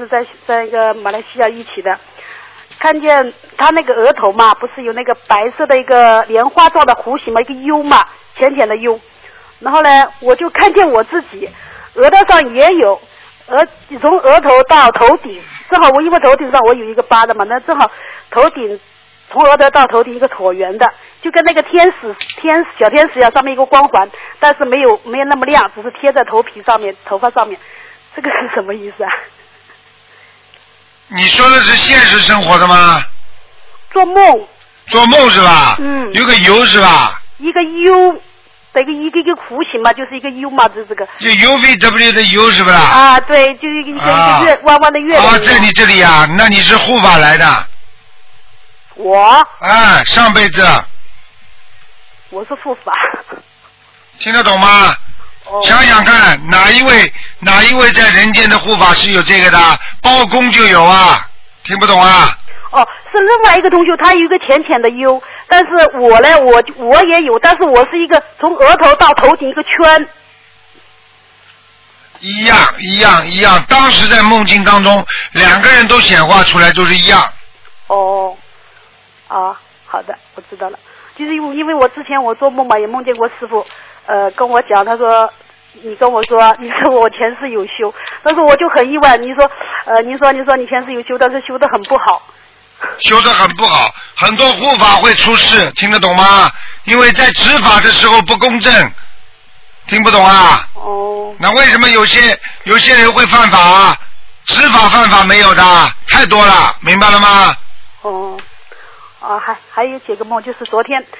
是在一个马来西亚一起的，看见他那个额头嘛，不是有那个白色的一个莲花状的弧形嘛，一个 U 嘛，浅浅的 U， 然后呢，我就看见我自己额头上也有，从额头到头顶，正好我因为头顶上我有一个疤的嘛，那正好头顶从额头到头顶一个椭圆的，就跟那个小天使一样，上面一个光环，但是没有那么亮，只是贴在头发上面，这个是什么意思啊？ 你说的是现实生活的吗？ 做梦是吧？有个 U 是吧？ 一个 U 的一个弧形嘛，就是一个 U 嘛，这个。 就 UVW 的 U 是不是？ 啊，对，就一个弯弯的月亮。 在你这里啊，那你是护法来的。 我？ 上辈子。 我是护法。 听得懂吗？想想看，哪一位在人间的护法是有这个的？包公就有啊，听不懂啊？ 是另外一个同学，他有一个浅浅的 U， 但是我呢，我也有，但是我是一个从额头到头顶一个圈。 一样，当时在梦境当中，两个人都显化出来都是一样。 好的，我知道了。就是因为我之前我做梦嘛，也梦见过师傅，跟我讲，他说你跟我说，你说我前世有修，但是我就很意外，你说你说你前世有修，但是修得很不好。 修得很不好，很多护法会出事，听得懂吗？因为在执法的时候不公正，听不懂啊？那为什么有些人会犯法啊？执法犯法没有的，太多了，明白了吗？ 还有几个梦，就是昨天